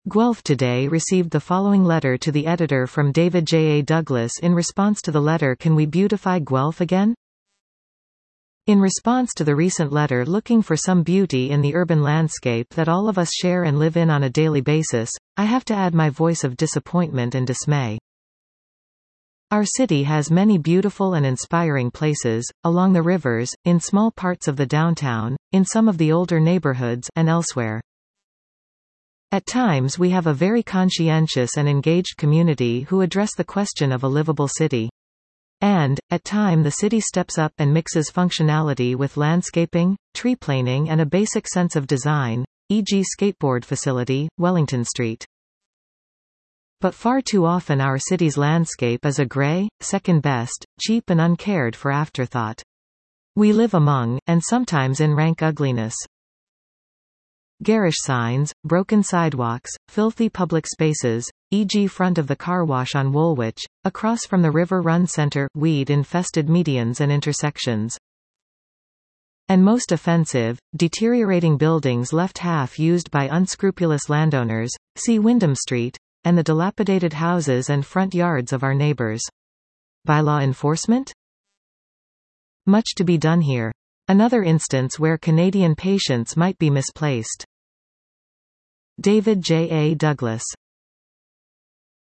Guelph Today received the following letter to the editor from David J. A. Douglas in response to the letter "Can we beautify Guelph again?" In response to the recent letter looking for some beauty in the urban landscape that all of us share and live in on a daily basis, I have to add my voice of disappointment and dismay. Our city has many beautiful and inspiring places, along the rivers, in small parts of the downtown, in some of the older neighborhoods, and elsewhere. At times we have a very conscientious and engaged community who address the question of a livable city. And, at time the city steps up and mixes functionality with landscaping, tree planing and a basic sense of design, e.g. skateboard facility, Wellington Street. But far too often our city's landscape is a grey, second-best, cheap and uncared for afterthought. We live among, and sometimes in rank ugliness. Garish signs, broken sidewalks, filthy public spaces, e.g. front of the car wash on Woolwich, across from the River Run Centre, weed-infested medians and intersections. And most offensive, deteriorating buildings left half used by unscrupulous landowners, see Wyndham Street, and the dilapidated houses and front yards of our neighbours. Bylaw enforcement? Much to be done here. Another instance where Canadian patience might be misplaced. David J. A. Douglas